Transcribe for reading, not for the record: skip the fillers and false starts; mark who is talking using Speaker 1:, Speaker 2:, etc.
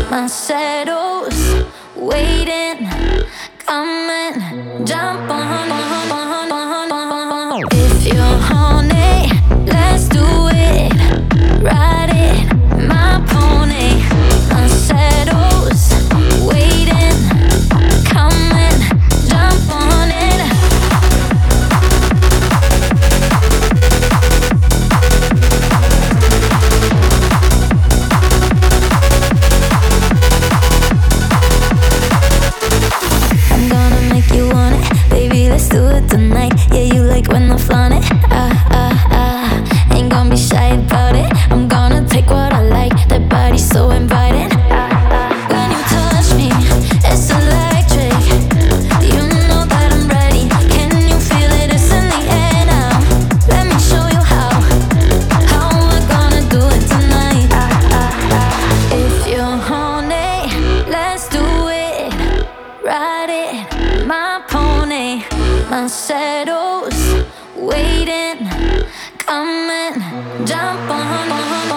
Speaker 1: My shadows waiting, coming, jump on. If you're horny, let's do it. Ride it, my pony. My shadows waiting, coming, jump on it. I'm gonna make you want it, baby, let's do it tonight. Yeah, you like when I flaunt it, ain't gonna be shy about it. I'm gonna take what I like, that body's so inviting. When you touch me, it's electric. You know that I'm ready, can you feel it? It's in the air now. Let me show you how we're gonna do it tonight. If you're horny, let's do it. Ride it, my pony. My shadows waiting, coming, jump on.